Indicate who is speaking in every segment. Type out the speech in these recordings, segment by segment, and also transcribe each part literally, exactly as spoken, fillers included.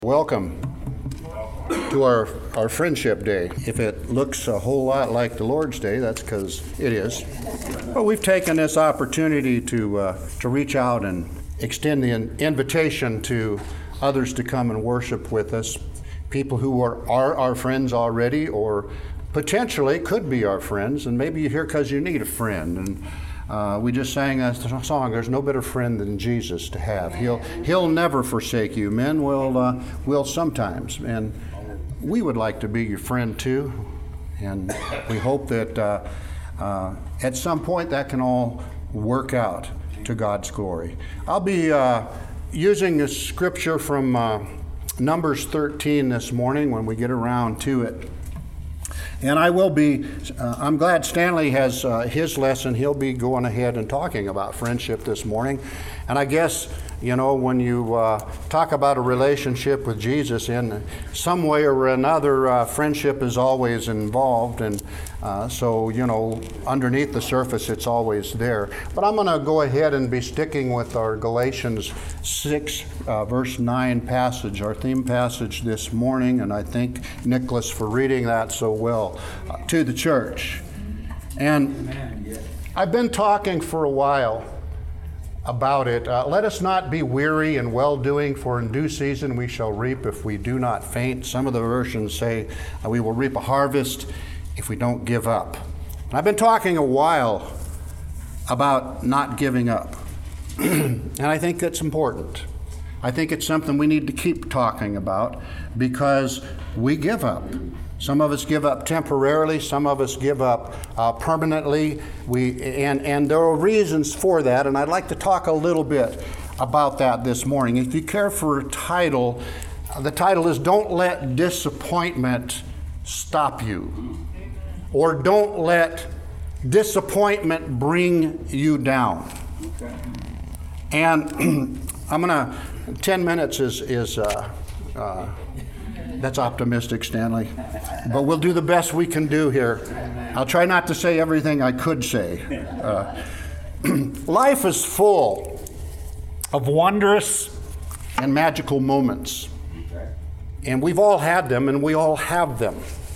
Speaker 1: Welcome to our, our Friendship Day. If it looks a whole lot like the Lord's Day, that's because it is. But we've taken this opportunity to uh, to reach out and extend the in- invitation to others to come and worship with us. People who are, are our friends already or potentially could be our friends, and maybe you're here because you need a friend. And Uh, we just sang a song, there's no better friend than Jesus to have. He'll he'll never forsake you. Men will, uh, will sometimes. And we would like to be your friend too. And we hope that uh, uh, at some point that can all work out to God's glory. I'll be uh, using a scripture from uh, Numbers thirteen this morning when we get around to it. And I will be, uh, I'm glad Stanley has uh, his lesson. He'll be going ahead and talking about friendship this morning. And I guess, you know, when you uh, talk about a relationship with Jesus, in some way or another, uh, friendship is always involved. And uh, so, you know, underneath the surface, it's always there. But I'm going to go ahead and be sticking with our Galatians six, uh, verse nine passage, our theme passage this morning. And I thank Nicholas for reading that so well uh, to the church. And I've been talking for a while about it. Uh, let us not be weary in well-doing, for in due season we shall reap if we do not faint. Some of the versions say uh, we will reap a harvest if we don't give up. And I've been talking a while about not giving up. And I think that's important. I think it's something we need to keep talking about because we give up. Some of us give up temporarily. Some of us give up uh, permanently. We and, and there are reasons for that, and I'd like to talk a little bit about that this morning. If you care for a title, uh, the title is Don't Let Disappointment Stop You. Or Don't Let Disappointment Bring You Down. And I'm going to, ten minutes is, is uh, uh, that's optimistic, Stanley. But we'll do the best we can do here. I'll try not to say everything I could say. Uh, life is full of wondrous and magical moments. And we've all had them, and we all have them.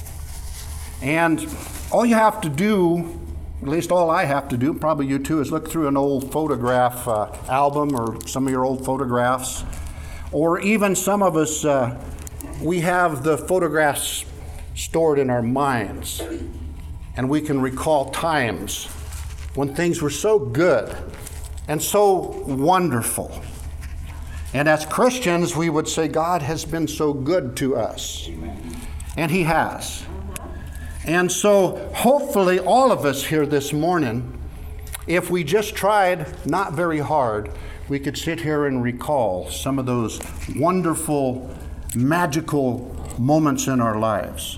Speaker 1: And all you have to do, at least all I have to do, probably you too, is look through an old photograph uh, album or some of your old photographs. Or even some of us, uh, we have the photographs stored in our minds, and we can recall times when things were so good and so wonderful. And as Christians, we would say God has been so good to us, and He has. And so hopefully all of us here this morning, if we just tried not very hard, we could sit here and recall some of those wonderful, magical moments in our lives.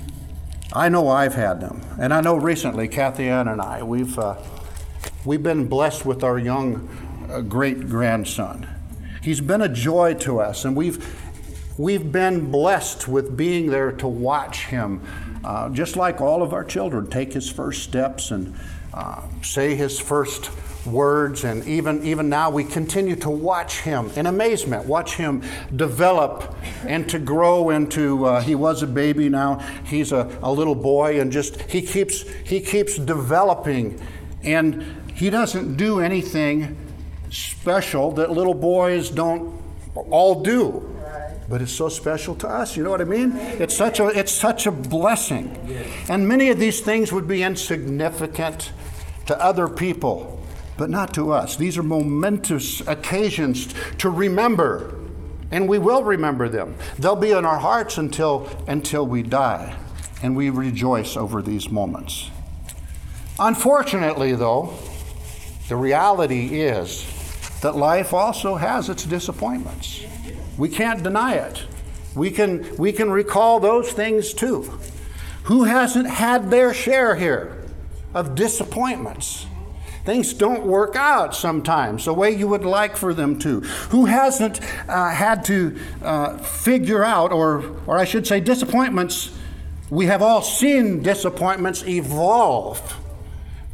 Speaker 1: I know I've had them, and I know recently Kathy Ann and I, we've uh, we've been blessed with our young uh, great grandson. He's been a joy to us, and we've we've been blessed with being there to watch him, uh, just like all of our children, take his first steps and uh, say his first words, and even even now we continue to watch him in amazement, watch him develop and to grow into, uh, he was a baby, now he's a, a little boy, and just he keeps he keeps developing, and he doesn't do anything special that little boys don't all do. But it's so special to us, you know what I mean? It's such a it's such a blessing. And many of these things would be insignificant to other people, but not to us. These are momentous occasions to remember, and we will remember them. They'll be in our hearts until until we die, and we rejoice over these moments. Unfortunately, though, the reality is that life also has its disappointments. We can't deny it. We can we can recall those things too. Who hasn't had their share here of disappointments? Things don't work out sometimes the way you would like for them to. Who hasn't uh, had to uh, figure out, or or I should say disappointments, we have all seen disappointments evolve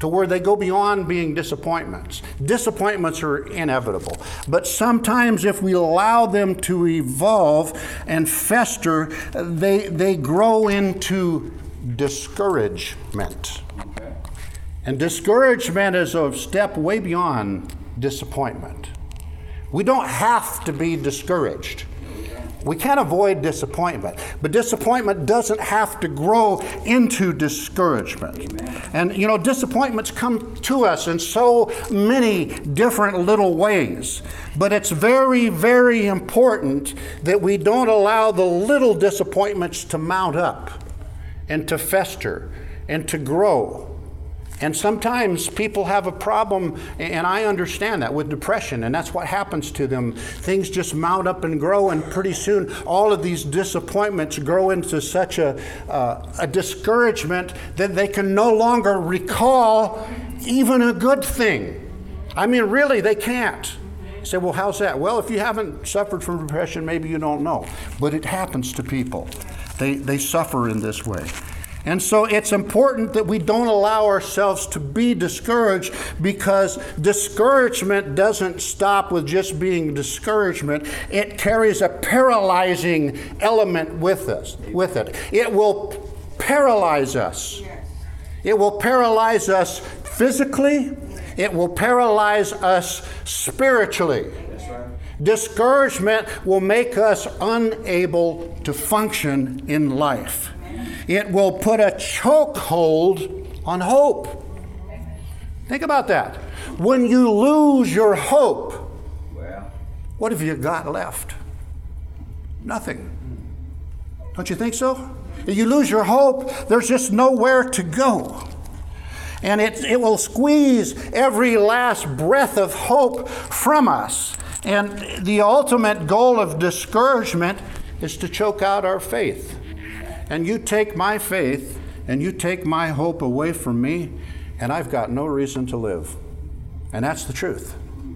Speaker 1: to where they go beyond being disappointments. Disappointments are inevitable. But sometimes if we allow them to evolve and fester, they, they grow into discouragement.
Speaker 2: Okay.
Speaker 1: And discouragement is a step way beyond disappointment. We don't have to be discouraged. We can't avoid disappointment, but disappointment doesn't have to grow into discouragement.
Speaker 2: Amen.
Speaker 1: And you know, disappointments come to us in so many different little ways, but it's very, very important that we don't allow the little disappointments to mount up and to fester and to grow. And sometimes people have a problem, and I understand that, with depression, and that's what happens to them. Things just mount up and grow, and pretty soon all of these disappointments grow into such a, uh, a discouragement that they can no longer recall even a good thing. I mean, really, they can't. You say, well, how's that? Well, if you haven't suffered from depression, maybe you don't know. But it happens to people. They, they suffer in this way. And so it's important that we don't allow ourselves to be discouraged, because discouragement doesn't stop with just being discouragement. It carries a paralyzing element with us, with it. It will paralyze us. It will paralyze us physically. It will paralyze us spiritually.
Speaker 2: That's right.
Speaker 1: Discouragement will make us unable to function in life. It will put a chokehold on hope. Think about that. When you lose your hope,
Speaker 2: Well,
Speaker 1: what have you got left? Nothing. Don't you think so? If you lose your hope, there's just nowhere to go. And it, it will squeeze every last breath of hope from us. And the ultimate goal of discouragement is to choke out our faith. And you take my faith and you take my hope away from me, and I've got no reason to live. And that's the truth.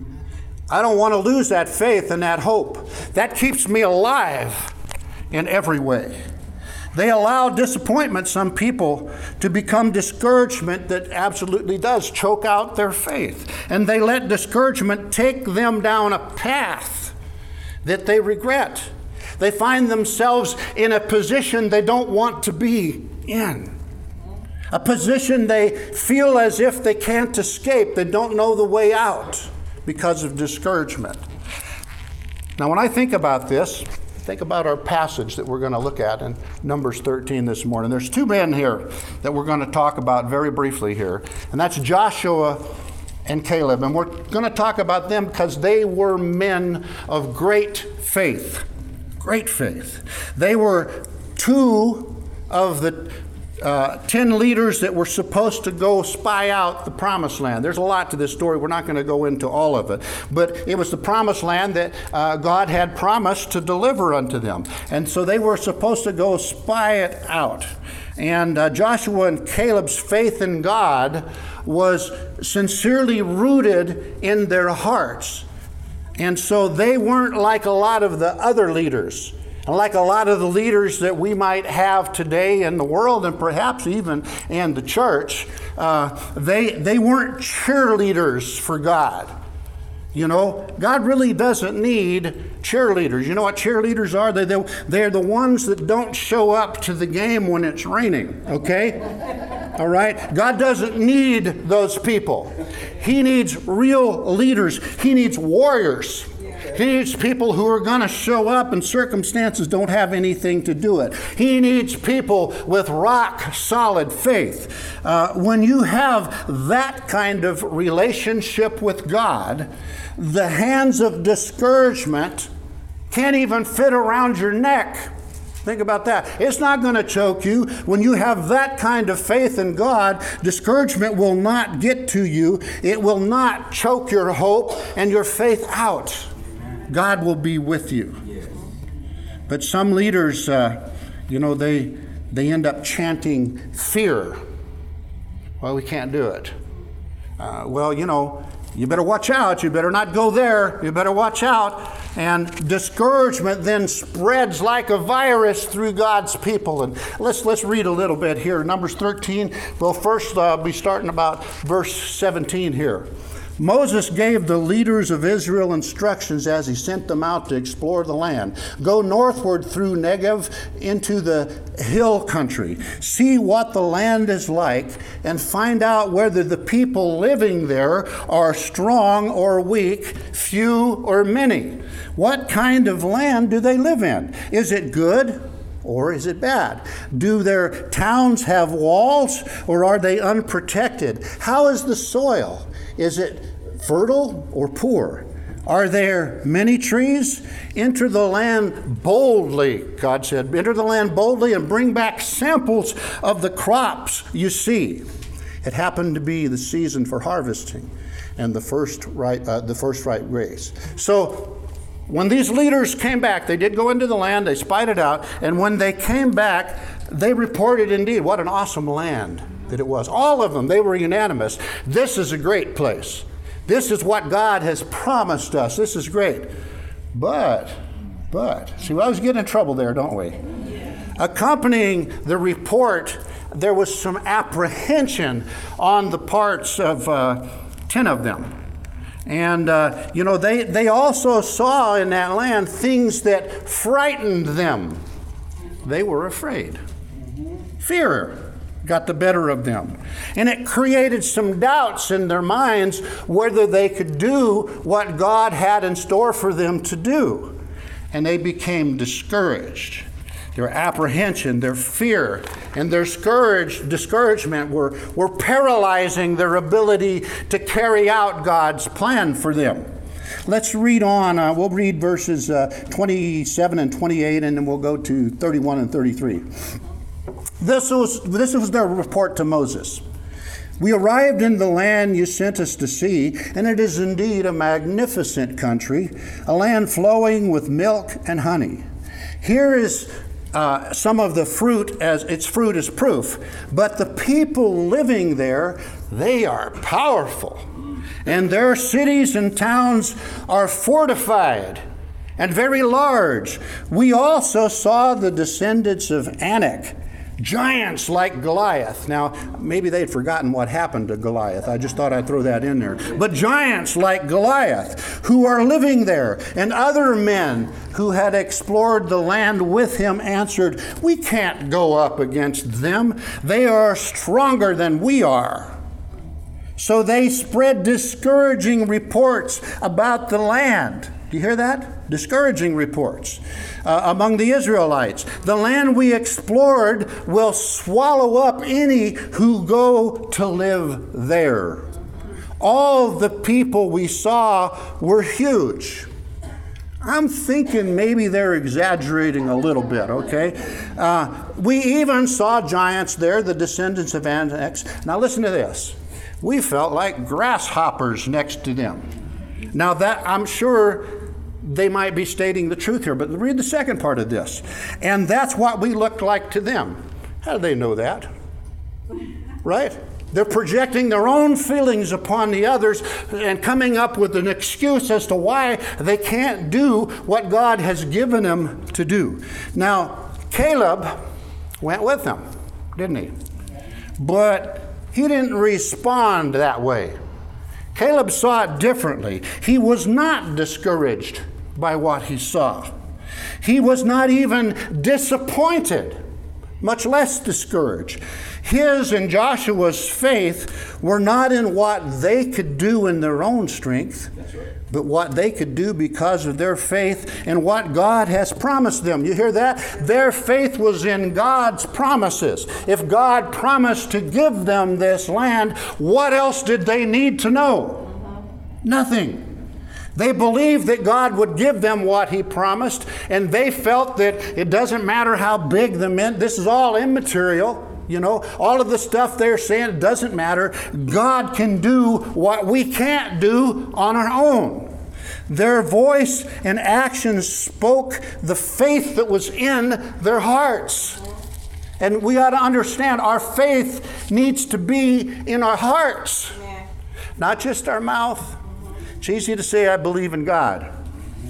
Speaker 1: I don't want to lose that faith and that hope. That keeps me alive in every way. They allow disappointment, some people, to become discouragement that absolutely does choke out their faith. And they let discouragement take them down a path that they regret. They find themselves in a position they don't want to be in. A position they feel as if they can't escape. They don't know the way out because of discouragement. Now, when I think about this, think about our passage that we're going to look at in Numbers thirteen this morning. There's two men here that we're going to talk about very briefly here, and that's Joshua and Caleb. And we're going to talk about them because they were men of great faith. Great faith. They were two of the uh, ten leaders that were supposed to go spy out the promised land. There's a lot to this story. We're not going to go into all of it. But it was the promised land that uh, God had promised to deliver unto them. And so they were supposed to go spy it out. And uh, Joshua and Caleb's faith in God was sincerely rooted in their hearts. And so they weren't like a lot of the other leaders, and like a lot of the leaders that we might have today in the world, and perhaps even in the church. Uh, they, they weren't cheerleaders for God. You know, God really doesn't need cheerleaders. You know what cheerleaders are? They, they, they're the ones that don't show up to the game when it's raining, okay? All right? God doesn't need those people. He needs real leaders. He needs warriors. He needs people who are going to show up and circumstances don't have anything to do it. He needs people with rock solid faith. Uh, when you have that kind of relationship with God, the hands of discouragement can't even fit around your neck. Think about that. It's not going to choke you. When you have that kind of faith in God, discouragement will not get to you. It will not choke your hope and your faith out. God will be with you. But some leaders, uh, you know, they they end up chanting fear. Well, we can't do it. Uh, well, you know, you better watch out. You better not go there. You better watch out. And discouragement then spreads like a virus through God's people. And let's let's read a little bit here. Numbers thirteen. We'll first uh, be starting about verse seventeen here. Moses gave the leaders of Israel instructions as he sent them out to explore the land. Go northward through Negev into the hill country. See what the land is like and find out whether the people living there are strong or weak, few or many. What kind of land do they live in? Is it good or is it bad? Do their towns have walls or are they unprotected? How is the soil? Is it fertile or poor? Are there many trees? Enter the land boldly, God said. Enter the land boldly and bring back samples of the crops you see. It happened to be the season for harvesting and the first right, uh, the first right grace. So when these leaders came back, they did go into the land, they spied it out, and when they came back, they reported indeed what an awesome land that it was. All of them, they were unanimous. This is a great place. This is what God has promised us. This is great. But, but, see, we always get in trouble there, don't we? Accompanying the report, there was some apprehension on the parts of uh, ten of them. And, uh, you know, they, they also saw in that land things that frightened them. They were afraid. Fear got the better of them. And it created some doubts in their minds whether they could do what God had in store for them to do. And they became discouraged. Their apprehension, their fear, and their scourge, discouragement were, were paralyzing their ability to carry out God's plan for them. Let's read on. Uh, we'll read verses uh, twenty-seven and twenty-eight, and then we'll go to thirty-one and thirty-three. This was, this was their report to Moses. We arrived in the land you sent us to see, and it is indeed a magnificent country, a land flowing with milk and honey. Here is uh, some of the fruit, as its fruit is proof. But the people living there, they are powerful, and their cities and towns are fortified and very large. We also saw the descendants of Anak, giants like Goliath. Now, maybe they'd forgotten what happened to Goliath. I just thought I'd throw that in there. But giants like Goliath who are living there, and other men who had explored the land with him answered, we can't go up against them. They are stronger than we are. So they spread discouraging reports about the land. Do you hear that? Discouraging reports uh, among the Israelites. The land we explored will swallow up any who go to live there. All the people we saw were huge. I'm thinking maybe they're exaggerating a little bit, okay? Uh, we even saw giants there, the descendants of Anak. Now listen to this. We felt like grasshoppers next to them. Now that, I'm sure they might be stating the truth here, but read the second part of this. And that's what we looked like to them. How do they know that? Right? They're projecting their own feelings upon the others and coming up with an excuse as to why they can't do what God has given them to do. Now, Caleb went with them, didn't he? But he didn't respond that way. Caleb saw it differently. He was not discouraged by what he saw. He was not even disappointed, much less discouraged. His and Joshua's faith were not in what they could do in their own strength, but what they could do because of their faith and what God has promised them. You hear that? Their faith was in God's promises. If God promised to give them this land, what else did they need to know? Nothing. They believed that God would give them what he promised, and they felt that it doesn't matter how big the men, this is all immaterial. You know, all of the stuff they're saying, it doesn't matter. God can do what we can't do on our own. Their voice and actions spoke the faith that was in their hearts. And we ought to understand our faith needs to be in our hearts, not just our mouth. It's easy to say, I believe in God.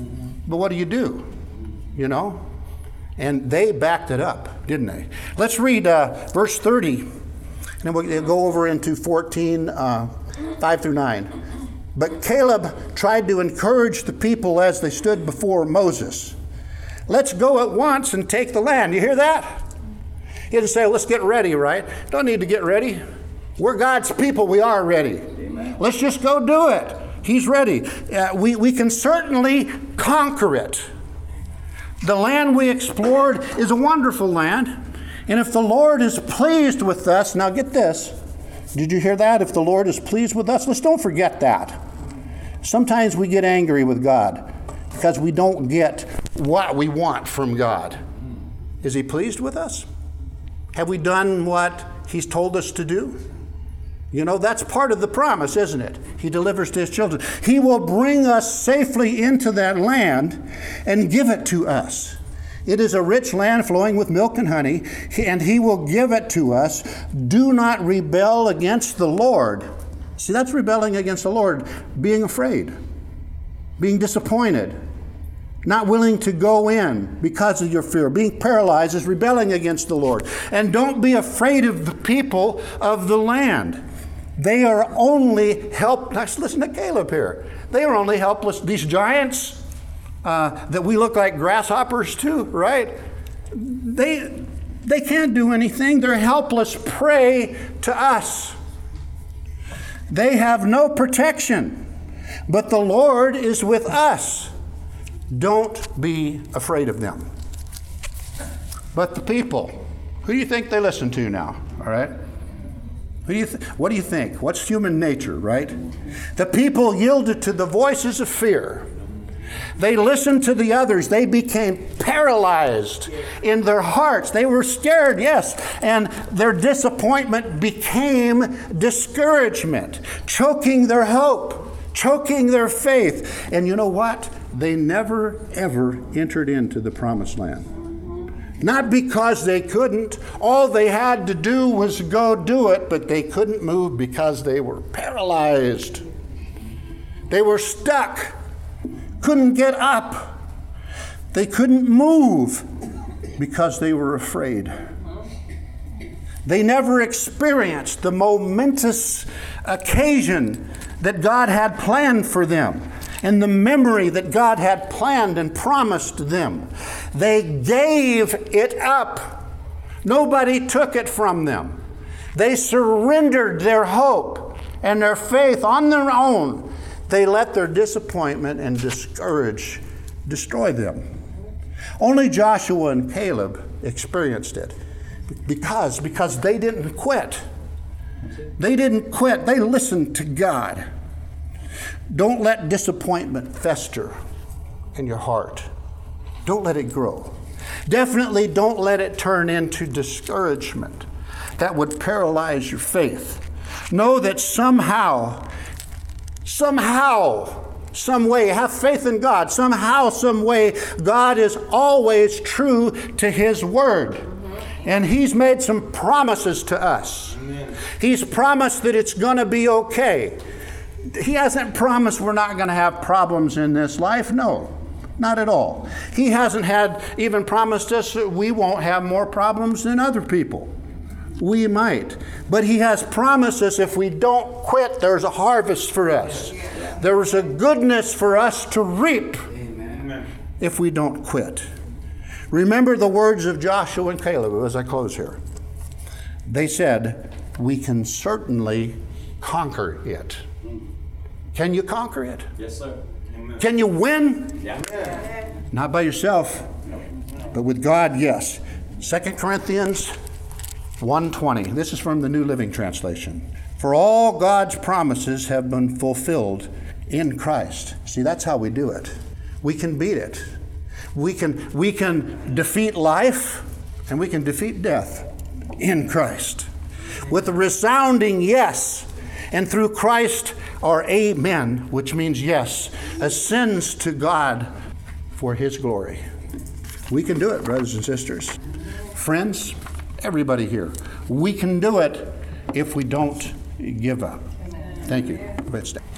Speaker 1: But what do you do? You know? And they backed it up, didn't they? Let's read uh, verse thirty, and then we'll go over into fourteen, uh, five through nine. But Caleb tried to encourage the people as they stood before Moses. Let's go at once and take the land. You hear that? He didn't say, let's get ready, right? Don't need to get ready. We're God's people. We are ready. Amen. Let's just go do it. He's ready. Uh, we, we can certainly conquer it. The land we explored is a wonderful land. And if the Lord is pleased with us, now get this. Did you hear that? If the Lord is pleased with us, let's don't forget that. Sometimes we get angry with God because we don't get what we want from God. Is He pleased with us? Have we done what He's told us to do? You know, that's part of the promise, isn't it? He delivers to His children. He will bring us safely into that land and give it to us. It is a rich land flowing with milk and honey, and He will give it to us. Do not rebel against the Lord. See, that's rebelling against the Lord, being afraid, being disappointed, not willing to go in because of your fear. Being paralyzed is rebelling against the Lord. And don't be afraid of the people of the land. They are only helpless. Listen to Caleb here. They are only helpless. These giants uh, that we look like grasshoppers to, right? They, they can't do anything. They're helpless prey to us. They have no protection. But the Lord is with us. Don't be afraid of them. But the people, who do you think they listen to now? All right? Who do you th- what do you think? What's human nature, right? The people yielded to the voices of fear. They listened to the others. They became paralyzed in their hearts. They were scared, yes. And their disappointment became discouragement, choking their hope, choking their faith. And you know what? They never, ever entered into the promised land. Not because they couldn't. All they had to do was go do it, but they couldn't move because they were paralyzed. They were stuck. Couldn't get up. They couldn't move because they were afraid. They never experienced the momentous occasion that God had planned for them and the memory that God had planned and promised them. They gave it up. Nobody took it from them. They surrendered their hope and their faith on their own. They let their disappointment and discourage destroy them. Only Joshua and Caleb experienced it because, because they didn't quit. They didn't quit. They listened to God. Don't let disappointment fester in your heart. Don't let it grow. Definitely don't let it turn into discouragement that would paralyze your faith. Know that somehow, somehow, some way, have faith in God. Somehow, some way, God is always true to His word. And He's made some promises to us. Amen. He's promised that it's going to be okay. He hasn't promised we're not going to have problems in this life. No, not at all. He hasn't had even promised us that we won't have more problems than other people. We might. But He has promised us if we don't quit, there's a harvest for us. There's a goodness for us to reap if we don't quit. Remember the words of Joshua and Caleb as I close here. They said, we can certainly conquer it. Can you conquer it?
Speaker 2: Yes, sir. Amen.
Speaker 1: Can you win?
Speaker 2: Yeah.
Speaker 1: Not by yourself, but with God, yes. Second Corinthians one twenty. This is from the New Living Translation. For all God's promises have been fulfilled in Christ. See, that's how we do it. We can beat it. We can, we can defeat life and we can defeat death in Christ. With a resounding yes. And through Christ, our amen, which means yes, ascends to God for His glory. We can do it, brothers and sisters. Friends, everybody here, we can do it if we don't give up. Thank you. Let's stand.